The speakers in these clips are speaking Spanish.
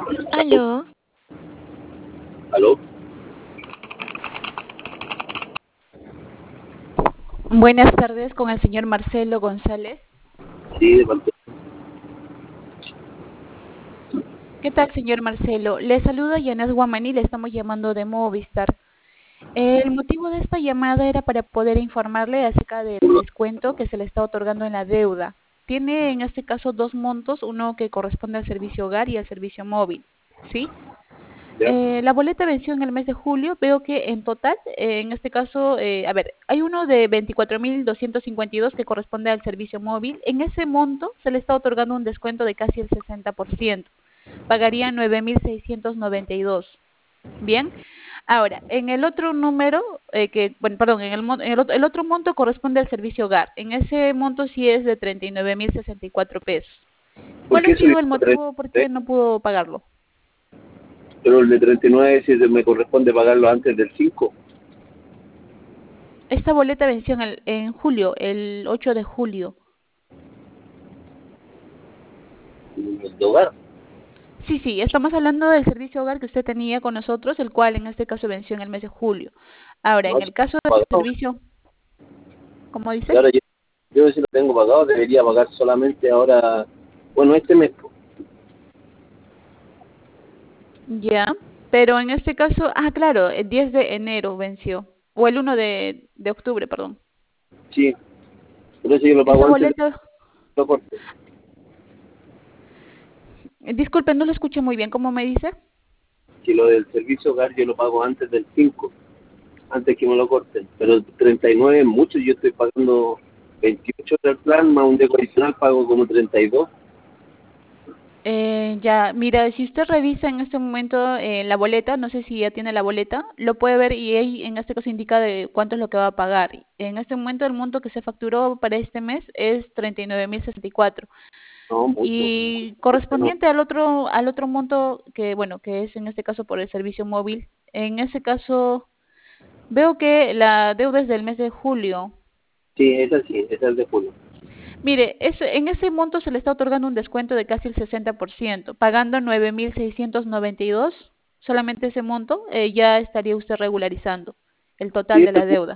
Aló, ¿Aló? Buenas tardes con el señor Marcelo González. Sí, de parte. ¿Qué tal, señor Marcelo? Le saluda Yanes Guamani, le estamos llamando de Movistar. El motivo de esta llamada era para poder informarle acerca del descuento que se le está otorgando en la deuda. Tiene en este caso dos montos, uno que corresponde al servicio hogar y al servicio móvil, ¿sí? ¿Ya? La boleta venció en el mes de julio. Veo que en total, en este caso, hay uno de 24.252 que corresponde al servicio móvil. En ese monto se le está otorgando un descuento de casi el 60%. Pagaría 9.692. Bien. Ahora, en el otro número, bueno, perdón, el otro monto corresponde al servicio hogar. En ese monto sí es de 39.064 pesos. ¿Por ¿Cuál ha qué sido subió el a motivo por 33? qué no pudo pagarlo? Pero el de 39 si me corresponde pagarlo antes del 5, Esta boleta venció en julio, el 8 de julio. el de hogar. Sí, estamos hablando del servicio hogar que usted tenía con nosotros, el cual en este caso venció en el mes de julio. Ahora, No, en si el caso lo del he pagado. servicio, ¿cómo Y dice? ahora yo si lo tengo pagado, debería pagar solamente ahora, bueno, este mes. Ya, pero en este caso, claro, el 10 de enero venció, o el 1 de octubre, perdón. Sí, pero si yo lo Esta pago antes de boleta, lo corte. disculpe, no lo escuché muy bien, ¿cómo me dice? Si lo del servicio hogar yo lo pago antes del 5, antes que me lo corten. Pero el 39 es mucho, yo estoy pagando 28 del plan, más un deco adicional pago como 32. Ya, mira, si usted revisa en este momento la boleta, no sé si ya tiene la boleta, lo puede ver y ahí en este caso indica de cuánto es lo que va a pagar. En este momento el monto que se facturó para este mes es 39.064 No, mucho. y No. correspondiente al otro monto que, bueno, que es en este caso por el servicio móvil. En ese caso veo que la deuda es del mes de julio. Sí, esa es de julio. Mire, en ese monto se le está otorgando un descuento de casi el 60%, pagando 9.692, solamente ese monto, ya estaría usted regularizando el total Sí, de la deuda.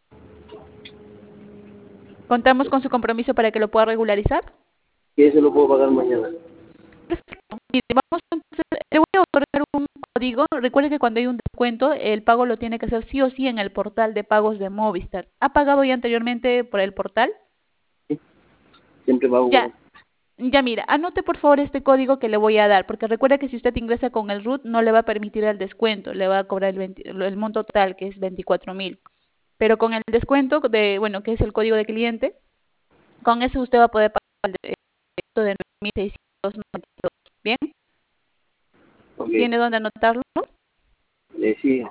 ¿Contamos con su compromiso para que lo pueda regularizar? que ese lo puedo pagar mañana. Perfecto. Mire, vamos entonces, le voy a otorgar un código. Recuerde que cuando hay un descuento, el pago lo tiene que hacer sí o sí en el portal de pagos de Movistar. ¿Ha pagado ya anteriormente por el portal? ¿Sí? Siempre pago por Ya, él. Ya mira, anote por favor este código que le voy a dar, porque recuerda que si usted ingresa con el RUT no le va a permitir el descuento, le va a cobrar el monto total, que es 24.000. Pero con el descuento bueno, que es el código de cliente, con eso usted va a poder pagar el descuento de 9.692. ¿Bien? Ok. ¿Tiene dónde anotarlo? Sí,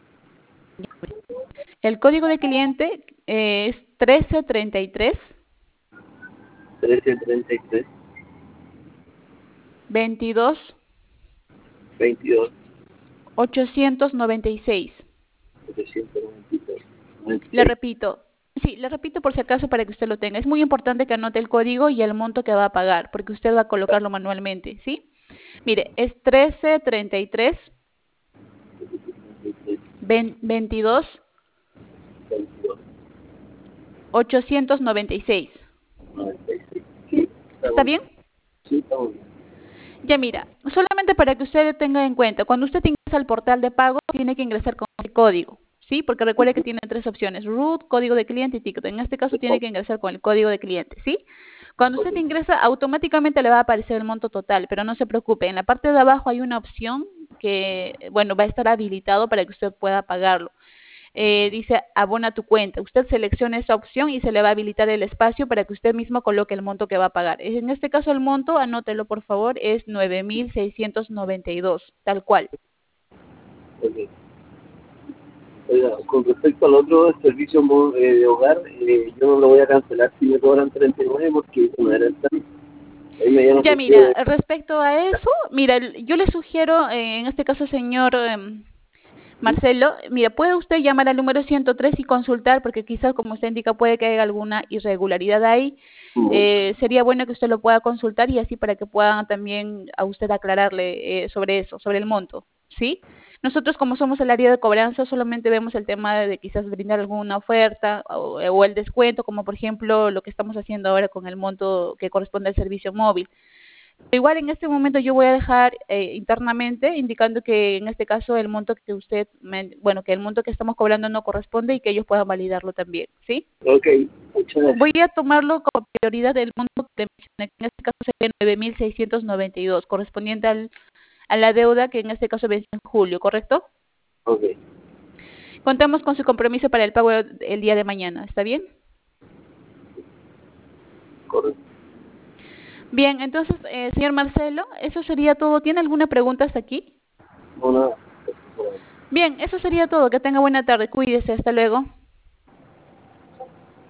El código de cliente es 1333 1333 22 22 896. 793 Le 96. repito, sí, le repito por si acaso para que usted lo tenga. Es muy importante que anote el código y el monto que va a pagar, porque usted va a colocarlo manualmente, ¿sí? Mire, es 1333 22 22 896. 96. Sí, está ¿Está muy bien? bien. Sí, está muy bien. Ya mira, solamente para que usted tenga en cuenta, cuando usted ingresa al portal de pago, tiene que ingresar con ese código, ¿sí? Porque recuerde que tiene tres opciones, root, código de cliente y ticket. En este caso tiene que ingresar con el código de cliente, ¿sí? Cuando Ok. usted ingresa, automáticamente le va a aparecer el monto total, pero no se preocupe, en la parte de abajo hay una opción que, bueno, va a estar habilitado para que usted pueda pagarlo. Dice abona tu cuenta. Usted selecciona esa opción y se le va a habilitar el espacio para que usted mismo coloque el monto que va a pagar. En este caso el monto, anótelo por favor, es 9.692, tal cual. Ok. Oiga, con respecto al otro servicio de hogar, yo no lo voy a cancelar si me cobran 39 porque no era el plan. Ahí me dieron Ya ofrecido mira, de... respecto a eso, mira, yo le sugiero, en este caso señor Marcelo, mira, puede usted llamar al número 103 y consultar, porque quizás como usted indica puede que haya alguna irregularidad ahí. Mm. Sería bueno que usted lo pueda consultar y así para que puedan también a usted aclararle sobre eso, sobre el monto, ¿sí? Nosotros como somos el área de cobranza solamente vemos el tema de quizás brindar alguna oferta o el descuento, como por ejemplo lo que estamos haciendo ahora con el monto que corresponde al servicio móvil. Igual en este momento yo voy a dejar internamente indicando que en este caso el monto que bueno, que el monto que estamos cobrando no corresponde y que ellos puedan validarlo también, ¿sí? Ok, muchas Voy gracias. a tomarlo como prioridad el monto que le mencioné, que en este caso sería 9.692, correspondiente a la deuda que en este caso vence en julio, ¿correcto? Ok, Contamos con su compromiso para el pago el día de mañana, ¿está bien? correcto. Bien, entonces, señor Marcelo, eso sería todo. ¿Tiene alguna pregunta hasta aquí? No, nada. Bien, eso sería todo. Que tenga buena tarde. Cuídese. Hasta luego.